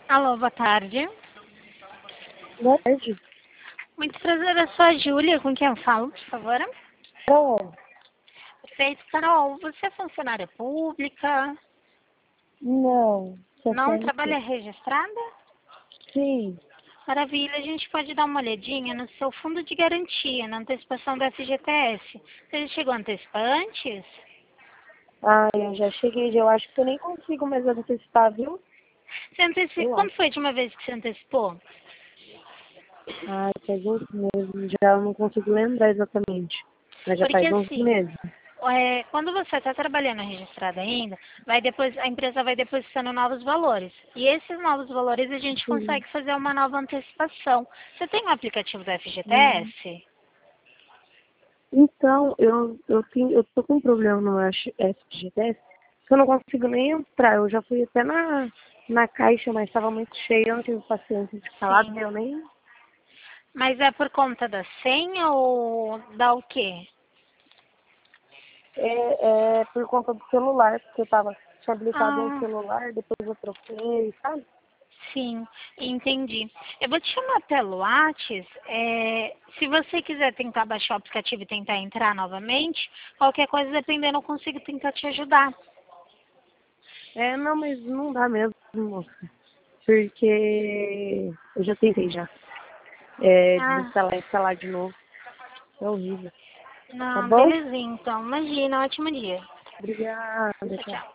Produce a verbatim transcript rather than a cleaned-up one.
Alô, boa tarde. Boa tarde. Muito prazer, eu sou a Júlia, com quem eu falo, por favor? Carol, Perfeito, Carol, você é funcionária pública? não. Sou Não C L T. trabalha registrada? Sim. Maravilha, a gente pode dar uma olhadinha no seu fundo de garantia, na antecipação da F G T S. Você já chegou a antecipar antes? Ah, eu já cheguei. Eu acho que eu nem consigo mais antecipar, viu? Você anteci... Eu Quando acho. foi a última vez que você antecipou? Ah, faz uns meses. Já eu não consigo lembrar exatamente. Mas já Porque faz uns assim, meses. é, quando você está trabalhando registrada ainda, vai depois, a empresa vai depositando novos valores. E esses novos valores a gente Sim. consegue fazer uma nova antecipação. Você tem o aplicativo do Hum. F G T S? Então, eu, eu, tenho, eu tô com um problema no F G T S que eu não consigo nem entrar. Eu já fui até na, na caixa, mas estava muito cheio. Eu não tive paciência de falar, Sim. eu nem. Mas é por conta da senha ou da o quê? É, é por conta do celular, porque eu tava, tinha habilitado um Ah, celular, depois eu troquei, sabe? sim, entendi. Eu vou te chamar pelo Whats. É, se você quiser tentar baixar o aplicativo e tentar entrar novamente, qualquer coisa, dependendo, eu consigo tentar te ajudar. É, não, mas não dá mesmo, moça. Porque eu já tentei já. É, Ah, desinstalar e instalar de novo. É horrível. Tá não, bom? beleza então. Imagina, ótimo dia. Obrigada, Tchau, tchau. tchau.